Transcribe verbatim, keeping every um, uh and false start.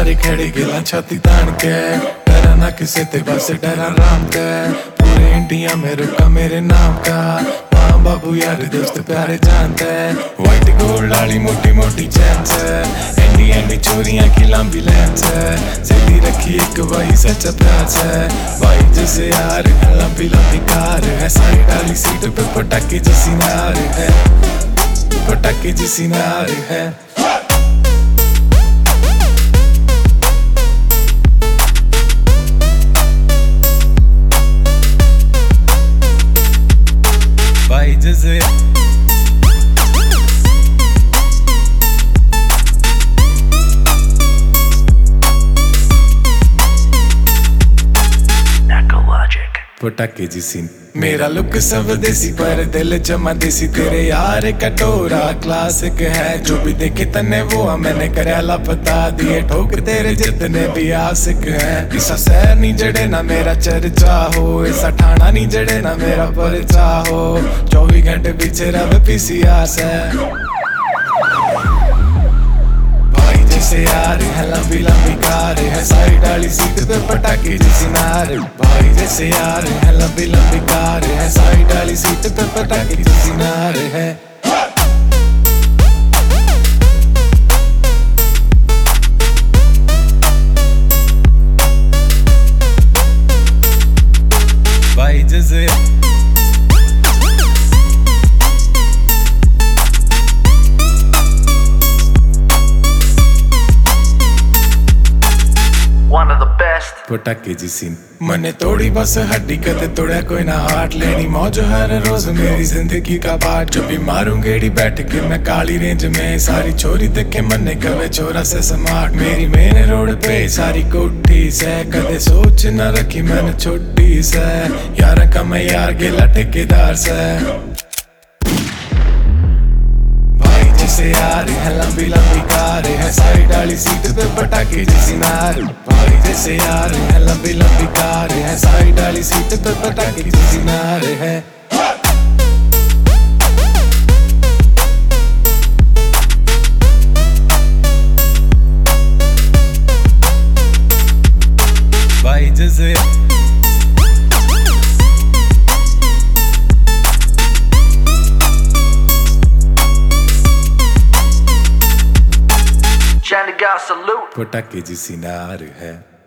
सारे खड़े गिला छाती तान के, डरा ना किसे ते बस डरा राम के। पूरे इंडिया में रुका मेरे नाम का, माँ बाबू यार दोस्त प्यारे जानते। व्हाइट गोल्ड वाली मोटी मोटी चैन से, एंडी एंडी चोरियां की लंबी लाइन से, सीधी रखी एक वही सच्चा प्यार से। भाई जैसे यार लंबी लंबी कार है, साइड वाली सीट पे पटाखे जैसी नार है, पटाखे जैसी नार है। भाई जैसे पटाखे जिसी मेरा लुक सब देसी पर दिल जमा देसी। तेरे यार कटोरा क्लासिक है, जो भी देखे तने वो मैंने करेला बता दिए। ठोक तेरे जितने भी आशिक है, ऐसा शहर नहीं जड़े ना मेरा चर्चा हो, ऐसा ठाना नहीं जड़े ना मेरा परिचा हो। चौबीस घंटे पीछे रवे पीसीआर से। जैसे यार है लंबी लंबी कार है, साइड वाली सीट पे पटाखे जैसी नार। भाई जैसे यार है लंबी लंबी कार है, साइड वाली सीट पे पटाखे जैसी नार है। भाई जैसे पटाखे जिसी मने तोड़ी बस हड्डी कदे तोड़ा कोई ना हार्ट। लेनी मौज हर रोज मेरी जिंदगी का पार्ट, जो भी मारूं गेड़ी बैठ के मैं काली रेंज में। सारी छोरी देखे मने कवे छोरा से स्मार्ट, मेरी मेन रोड पे सारी कोठी से। कदे सोच न रखी मैंने छोटी से, यार का मैं यार गेला ठेकेदार से। जैसे यार है लंबी लंबी कार है, साइड वाली सीट पे पटाखे जैसी नार। भाई जैसे यार है लंबी लंबी कार है, साइड वाली सीट पे पटाखे जैसी नार है। भाई जैसे पटाखे जिसी नार है।